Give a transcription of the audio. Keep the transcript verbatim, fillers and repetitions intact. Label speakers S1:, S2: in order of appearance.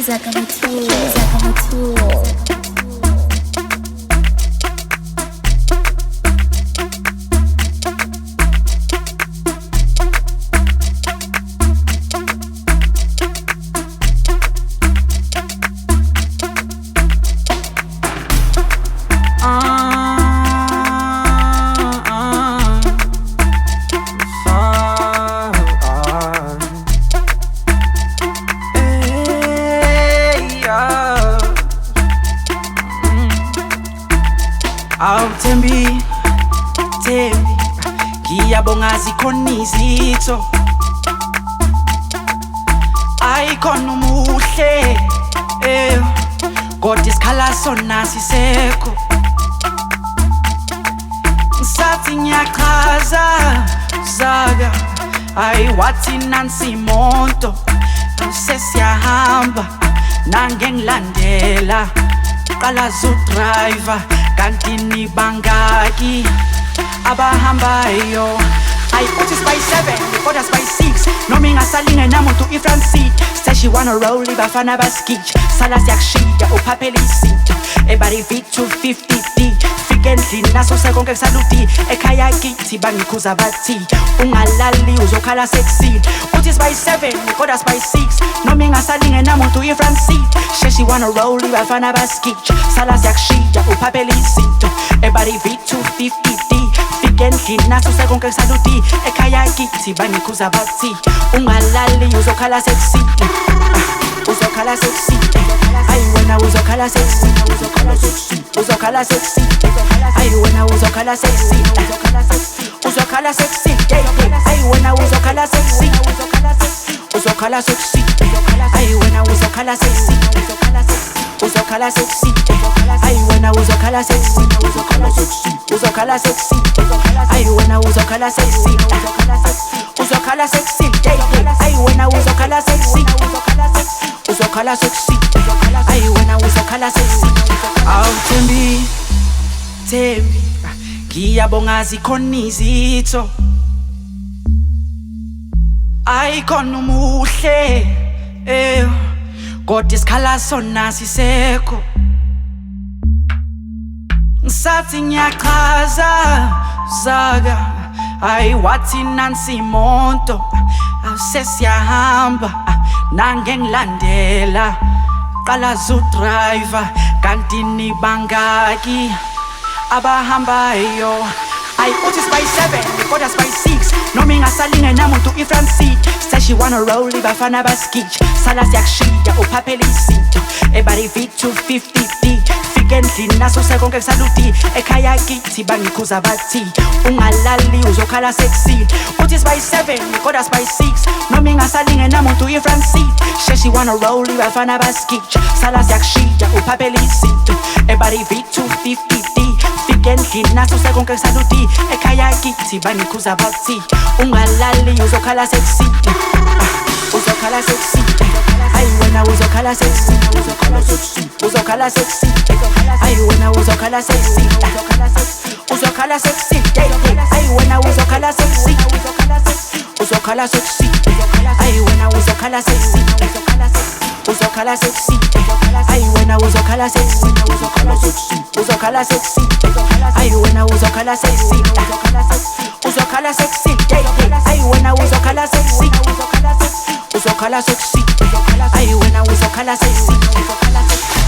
S1: Music of a tool. Music of a tool.
S2: Awuthembi, Thembi, ngiyabonga zikhona izitho. Ayikhona umuhle, eh, kodwa isikhala sona sisekho. Ngisathi ngiyachaza, zaga, ayi wathi nansi imoto, sesiyahamba, nange ngilandela, qala zu-driver. Kanti nibangaki abahambayo ayi uthi by seven kodwa by six noma ingasalinge namuntu i-front seat. Say she wanna roll ibafana baskitch sala siyakushiya uphaphela isinto ebari V two fifty D fike endlini naso sekonke kusaluti ekhaya kithi bangikhuza bathi ungalali uzokhala sexy. Uthi by seven kodwa by six noma ingasalinge namuntu i-front seat. Say she wanna roll ibafana baskitch sala siyakushiya uphaphela isinto ebari V two fifty D fike endlini naso sekonke kusaluti ekhaya kithi bangikhuza bathi ungalali uzokhala sexy. Uzokhala sexy, ayi wena uzokhala sexy, uzokhala sexy, uzokhala sexy, ayi wena uzokhala sexy, uzokhala sexy, ayi wena uzokhala sexy, uzokhala sexy, ayi wena uzokhala sexy, uzokhala sexy, ayi wena uzokhala sexy, uzokhala sexy, uzokhala sexy, ayi wena uzokhala sexy, uzokhala sexy, ayi wena uzokhala sexy. Uzokhala sexy, ayi wena uzokhala sexy. Awuthembi, Thembi, ngiyabonga zikhona izitho. Ayikhona umuhle, eh, kodwa isikhala sona sisekho. Ngisathi ngiyachaza, zaga, ayi wathi nansi imoto, sesiyahamba. Nange ngilandela qala zu-driver kanti nibangaki abahambayo ayi uthi by seven kodwa by six noma ingasalinge namuntu i-front seat. Say she wanna roll ibafana baskitch sala siyakushiya uphaphela isinto ebari V two fifty D fike endlini naso sekonke kusaluti ekhaya kithi bangikhuza bathi ungalali uzokhala sexy. Uthi by seven kodwa by six noma ingasalinge namuntu i-front seat. Say she wanna roll ibafana baskitch sala siyakushiya uphaphela isinto ebari V two fifty D fike endlini naso sekonke kusaluti ekhaya kithi bangikhuza bathi ungalali uzokhala sexy. Uzokhala sexy, ayi wena uzokhala sexy, uzokhala sexy, uzokhala sexy, ayi wena uzokhala sexy, uzokhala sexy, ayi wena uzokhala sexy, uzokhala sexy, ayi wena uzokhala sexy, uzokhala sexy, ayi wena uzokhala sexy, uzokhala sexy, uzokhala sexy, ayi wena uzokhala sexy, uzokhala sexy, ayi wena uzokhala sexy. Uzokhala sexy, ayi wena uzokhala sexy.